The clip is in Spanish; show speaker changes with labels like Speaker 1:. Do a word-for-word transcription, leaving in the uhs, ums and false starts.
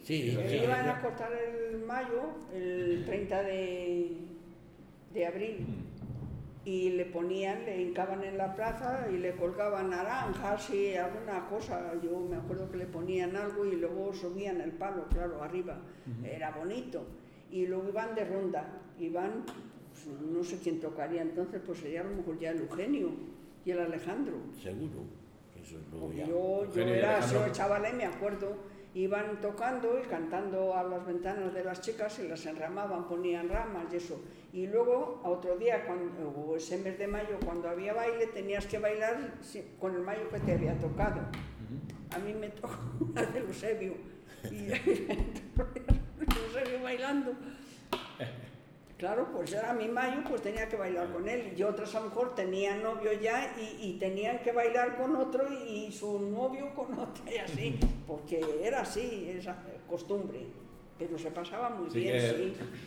Speaker 1: Sí,
Speaker 2: Se
Speaker 1: sí,
Speaker 2: iban
Speaker 1: sí.
Speaker 2: a cortar el mayo, el treinta de, de abril, y le ponían, le hincaban en la plaza y le colgaban naranjas y alguna cosa. Yo me acuerdo que le ponían algo y luego subían el palo, claro, arriba. Uh-huh. Era bonito. Y luego iban de ronda, iban, pues, no sé quién tocaría entonces, pues sería a lo mejor ya el Eugenio y el Alejandro.
Speaker 1: Seguro. Eso es luego ya.
Speaker 2: Yo, yo era así, chaval, me acuerdo. Iban tocando y cantando a las ventanas de las chicas y las enramaban, ponían ramas y eso. Y luego, a otro día, cuando, o ese mes de mayo, cuando había baile, tenías que bailar con el mayo que te había tocado. Uh-huh. A mí me tocó una de Eusebio. Y Eusebio bailando. Claro, pues era mi mayo, pues tenía que bailar con él. Y otras a lo mejor tenían novio ya y, y tenían que bailar con otro y, y su novio con otro y así. Porque era así, esa costumbre. Pero se pasaba muy
Speaker 3: sí
Speaker 2: bien,
Speaker 3: que,
Speaker 2: sí.